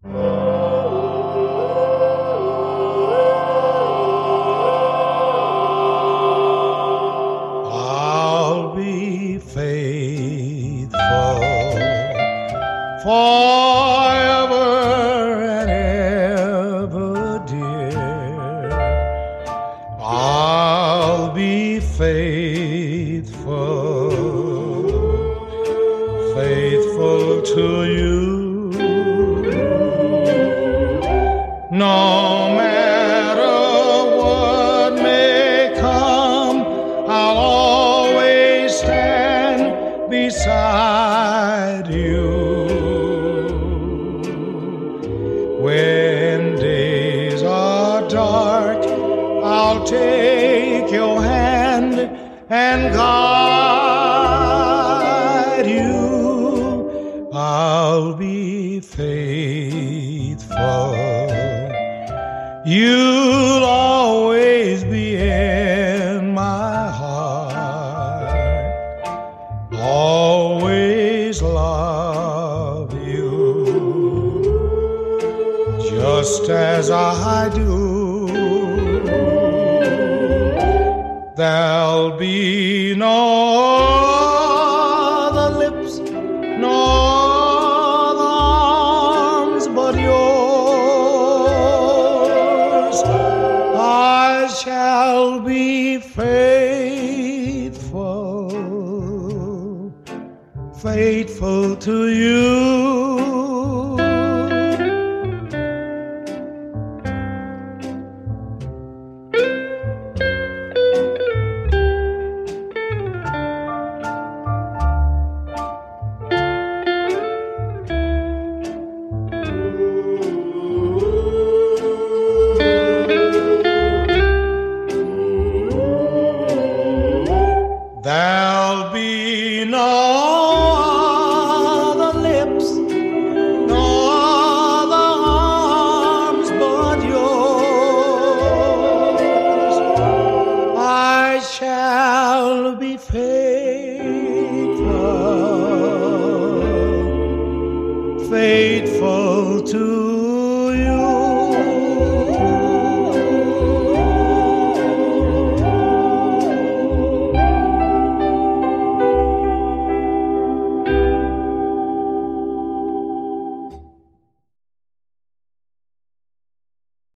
I'll be faithful forever and ever, dear. I'll be faithful to you. No matter what may come, I'll always stand beside you. When days are dark, I'll take your hand and guide you. I'll be faithful. You'll always be in my heart. Always love you just as I do. There'll be no other lips, no other arms but yours. I shall be faithful to you. There'll be no other lips, no other arms but yours. I shall be faithful to